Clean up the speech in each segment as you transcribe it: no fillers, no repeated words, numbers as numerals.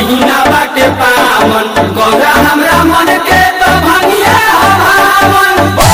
महीना बाटे पावन गौरा हमरा मन के तो भंगिया भावन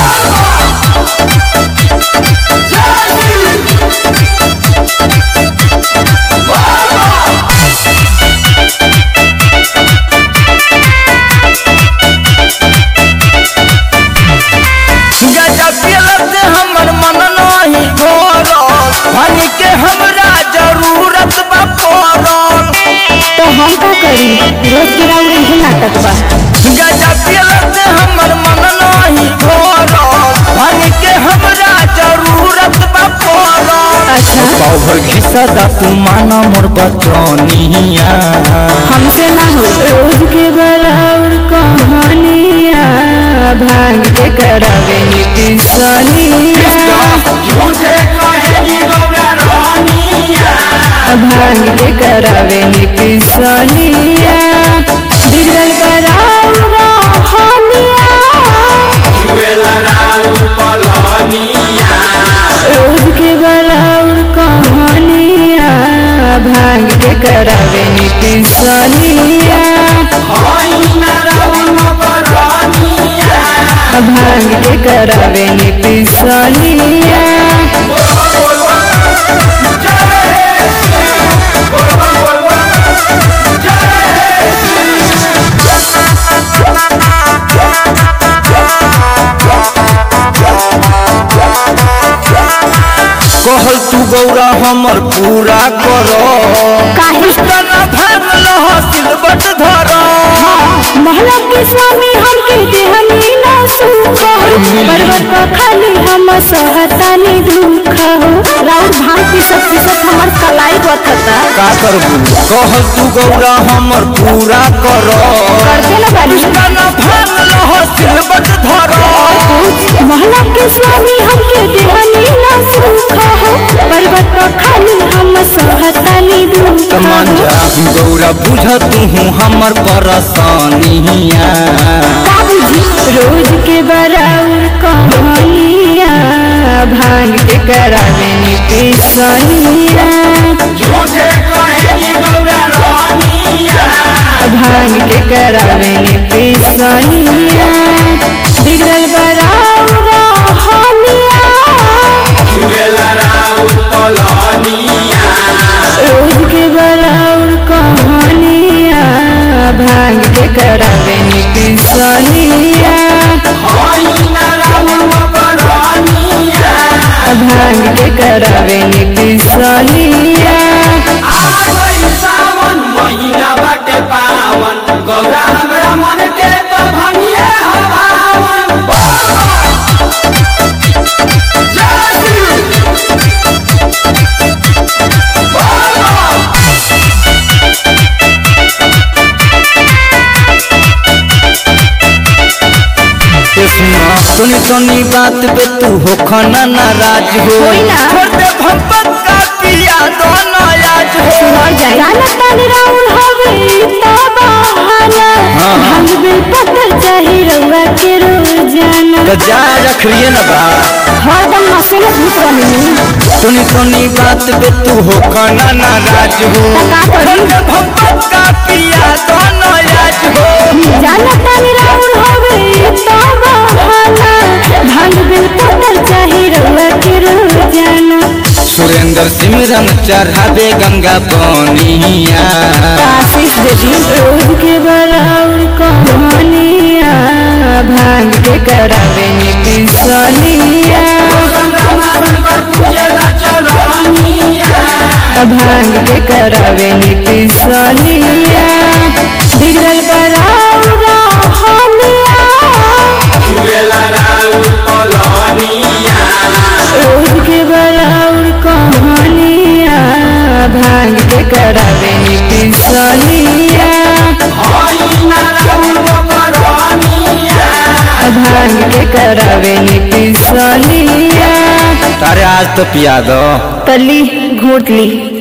हमर मन नहीं घोरल भांग के हमरा जरूरत बा पड़ल। तो हम का करी रोज के राउर ही नाटक बा। गजा पियलत हमर मन नहीं घोरल भांग के हमरा जरूरत बा पड़ल। अच्छा पाव भर घिसा दा तू माना मोर बचनिया हमसे ना हो रोज के बराबर कहानिया भांग के करावे नितिसनिया झूठे कहेगी गौरा रानिया भांग के करावे नितिसनिया बिगड़ल बराबर कहानिया जुएला राउ पलनिया रोज के बराबर कहानिया भांग के करावे नितिसनिया होइना राउ मकरानिया भांग के करावे नितिसनिया कहल तू गौरा हमर पूरा करो काहे तना भागल सिलबट धरो महला के स्वामी हमके देहनी ना सुख पर्वत पर खाली हम सहतानी दुख राउर भांग की शक्ति से हमर कलाई बथता का करबू कहल तू गौरा हमर पूरा करो करते ना बारी तना भागल सिलबट धरो महला के स्वामी हमके देहनी ना सुख पर्वत पर खाली हम सहतानी दुख मान जा गौरा बुझ तू हमर परेशानिया बाबूजी रोज के बराबर कहानिया भांग के करावे नितिसनिया झूठे कहेगी गौरा रानिया भांग के करावे नितिसनिया बिगड़ल बराबर कहानिया जुएला राउ पलनिया रोज के बराबर कहानिया भांग के करावे नितिसनिया होइना राउ मकरानिया भांग के करावे नितिसनिया आ गई सावन महीना बाटे पावन गौरा हमरा मन के तो भंगिया भावन सुनी सुनी बात पे तू हो खाना नाराज हो होई ना। छोड़ दे भंपत का पिया दोनों आज हो जाना तानी राउर हवे ता बहाना हाँ। भांग बिल पत्थर चाही रउआ के रोजाना तो जा रख लिए ना बा हरदम मसेले भूत बनी सुनी सुनी बात पे तू हो खाना नाराज हो का करी? छोड़ दे भंपत का पिया दोनों आज हो जाना तानी राउर हवे ता बहाना भांग बिल पत्थर चाही रउआ के रोजाना सुरेंद्र सिमरन चढ़ावे गंगा बनिया आशीष देवी रोज के बराबर कहानिया भांग के करावे नितिसनिया भांग के करावे नितिसनिया बिगड़ल बराबर कहानिया रोज के बराबर कहानिया भांग के करावे नितिसनिया भांग के करावे नितिसनिया तारे आज तो पिया दो तली घोट ली।